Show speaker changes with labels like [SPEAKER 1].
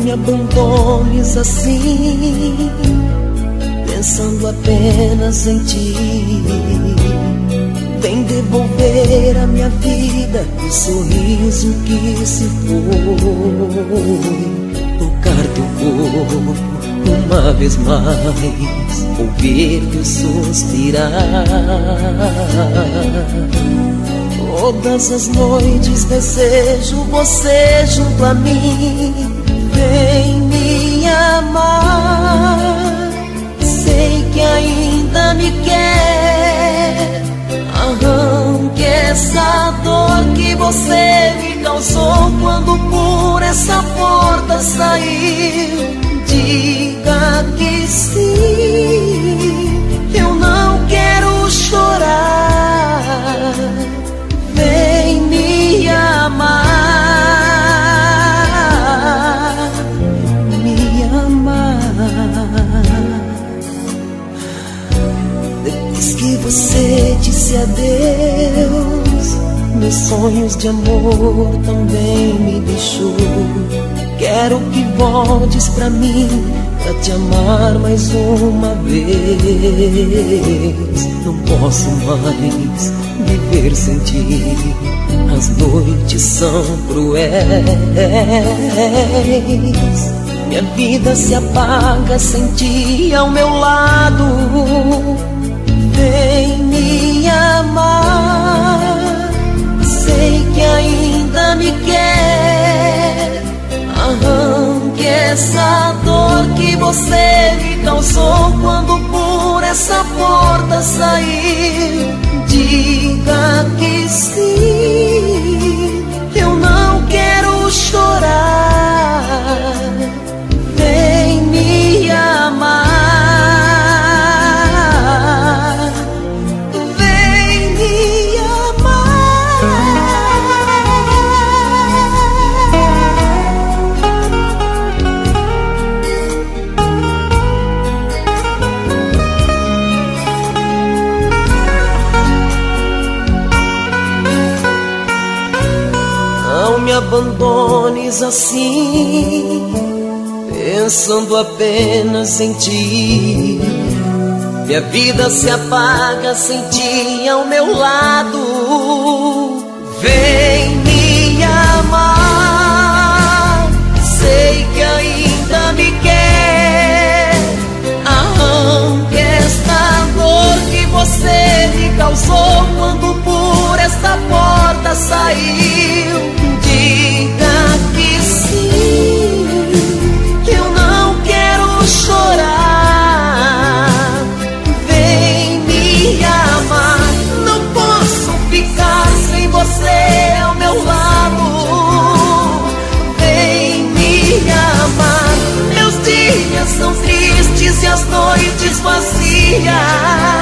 [SPEAKER 1] me abandones assim, pensando apenas em ti. Vem devolver a minha vida, o sorriso que se foi. Tocar teu corpo uma vez mais, ouvir teu suspirar. Todas as noites desejo você junto a mim. Vem me amar, sei que ainda me quer. Arranque essa dor que você me causou quando por essa porta saiu. Diga que sim, eu não quero chorar. Vem me amar, me amar. Depois que você disse adeus, meus sonhos de amor também me deixou. Quero que voltes pra mim, pra te amar mais uma vez. Não posso mais viver sem ti, as noites são cruéis. Minha vida se apaga sem ti ao meu lado. Vem me amar, sei que ainda me quer. Arranque essa dor que você me causou quando por essa porta saiu. Diga que sim, eu não quero chorar. Vem me amar, vem me amar. Não me abandones assim, pensando apenas em ti. Minha vida se apaga sem ti ao meu lado. Vem me amar, sei que ainda me quer. Arranque esta dor que você me causou quando por esta porta saiu. Diga que sim, que eu não quero chorar. Vem me amar, não posso ficar sem você ao meu lado. Vem me amar, meus dias são tristes e as noites vazias.